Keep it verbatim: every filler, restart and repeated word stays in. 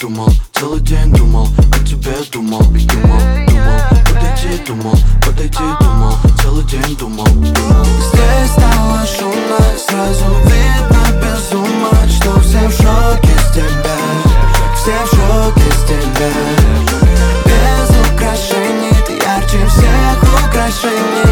думал, целый день думал, о тебе думал, и думал, думал, подойти думал, подойти думал, целый день думал, думал. Здесь стало шумно, сразу видно без ума, что все в шоке с тебя, все в шоке с тебя. Без украшений ты ярче всех украшений.